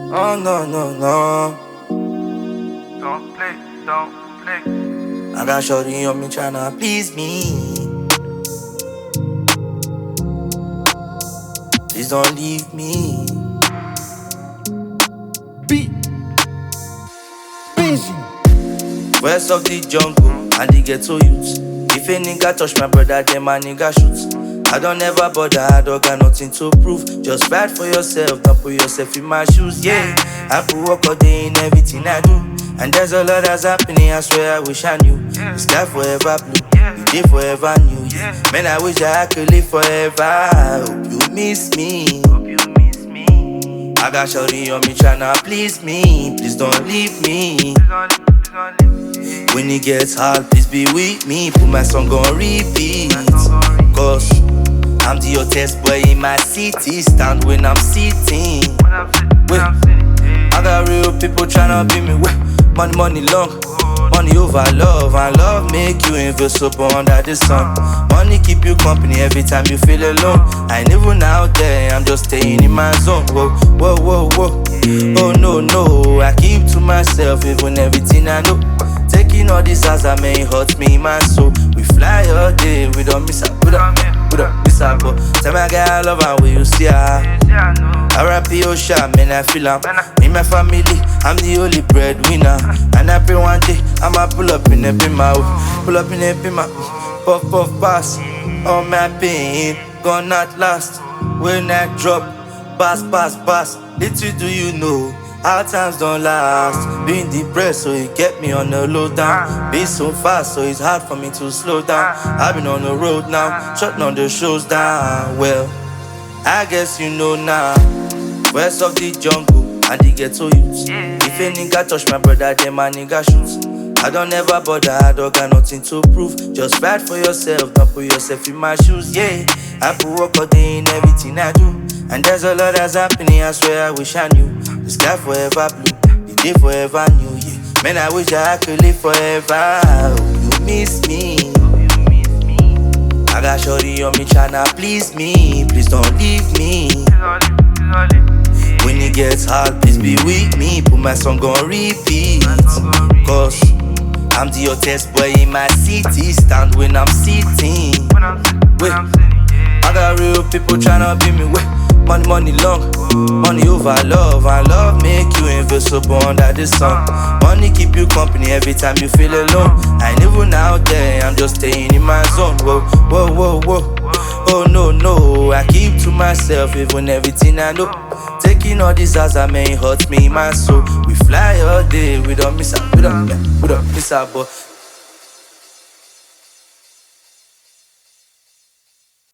Oh no, no, no. Don't play, don't play. I got shorty on me tryna please me. Please don't leave me. Be busy. West of the jungle and the ghetto youths. If a nigga touch my brother, then my nigga shoots. I don't ever bother, I don't got nothing to prove. Just fight for yourself, don't put yourself in my shoes, yeah. I put work all day in everything I do. And there's a lot that's happening, I swear I wish I knew. The sky forever blue, the day forever new, yeah. Man, I wish I could live forever. I hope you miss me. Hope you miss me. I got shorty on me tryna please me. Please don't leave me. Please don't leave me. When it gets hard, please be with me. Put my song on repeat. Cause I'm the hottest boy in my city. Stand when I'm sitting. When I'm sitting, I got real people tryna be me. Money long. Money over love. And love make you invisible under the sun. Money keep you company every time you feel alone. I ain't even out there, I'm just staying in my zone. Whoa, whoa, whoa, whoa. Oh no, no. I keep to myself even everything I know. Taking all these as I may hurt me in my soul. We fly all day, we don't miss out, we don't miss out. But tell my guy I love her, when you see her. yeah, I know. R.I.P. Osha, man, I feel am. In my family, I'm the only breadwinner. And I pray one day, I'ma pull up in a bima. Pull up in a bima. Puff, puff, pass. All my pain, gone not last. When I drop, pass, pass, pass. Little do you know, our times don't last. Being depressed, so it kept me on the low down. Being so fast, so it's hard for me to slow down. I've been on the road now, shutting all the shows down. Well, I guess you know now. West of the jungle and the ghetto youths. If a nigga touch my brother, then my nigga shoots. I don't ever bother, I don't got nothing to prove. Just fight for yourself, don't put yourself in my shoes, yeah. I put work all day in everything I do. And there's a lot that's happening, I swear I wish I knew. The sky forever blue, the day forever new, yeah. Man, I wish I could live forever. I hope you miss me. Hope you miss me. I got shorty on me tryna please me. Please don't leave me. Please don't leave me. When it gets hard, please be with me. Put my song on repeat. Cause I'm the hottest boy in my city. Stand when I'm sitting. When I'm sitting, yeah. I got real people tryna be me. Money long. Money over love. And love make you invisible under the sun. Money keep you company every time you feel alone. I ain't even out there, I'm just staying in my zone. Whoa, whoa, whoa, whoa. Oh no, no. I keep to myself even everything I know. Taking all these as I may hurt me in my soul. We fly all day, we don't miss out, we don't miss out, but